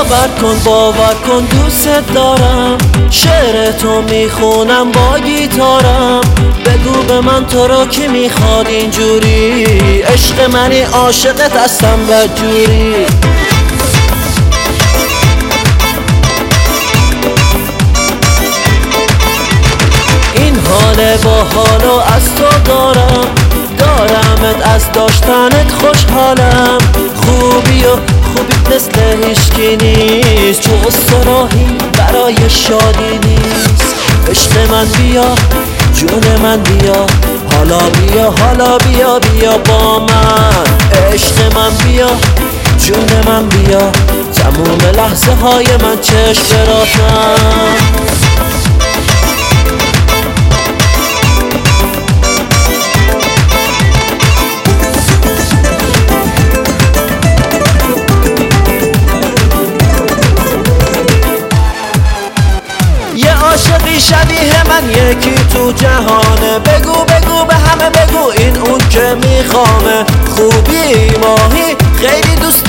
باور کن دوست دارم، شعر تو میخونم با گیتارم. بگو به من تو رو کی میخواد اینجوری، عشق منی عاشقت هستم بدجوری. این حال با حالو از تو دارمت، از داشتنت خوشحالم. خوبی مثل هیچکی نیست، جو استراحی برای شادی نیست. عشق من بیا جون من بیا، حالا بیا با من. عشق من بیا جون من بیا، تموم لحظه های من چشم براتم. عاشقی شبیه من یکی تو جهانه، بگو به همه بگو این اون که میخوامه. خوبی ماهی خیلی دوست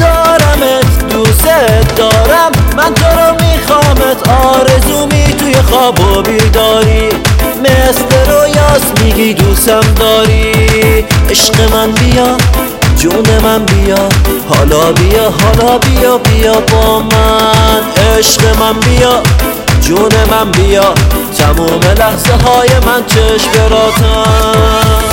دارم، من تو رو میخوامت. آرزومی توی خواب و بیداری، مثل رویاست میگی دوستم داری. عشق من بیا جون من بیا، حالا بیا با من. عشق من بیا جون من بیا، تموم لحظه های من چشم براتم.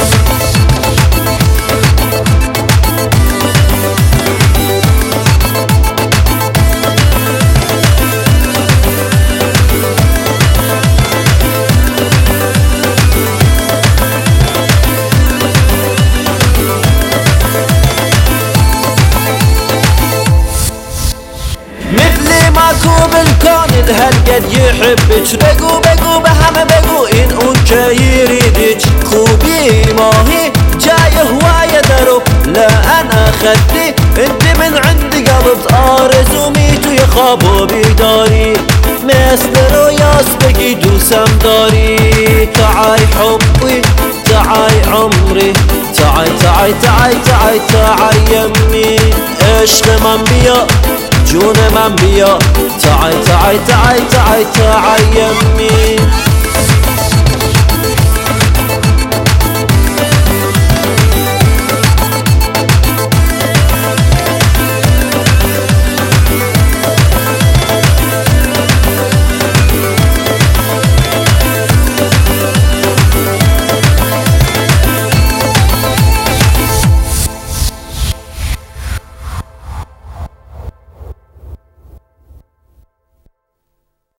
ماكو بالكون هالقد يحبك، بقو به همه بقو این اون که يريدك. خوبي ماهي جاي هواية درب، لا انا خدي انت من عندي قلب. آرزومي توی خواب و بیداری، مثل رویاس بگی دوستم داری. تعای حبي تعای عمري، تعای يمي. عشق من بیا جون من بیا، تعال يمي.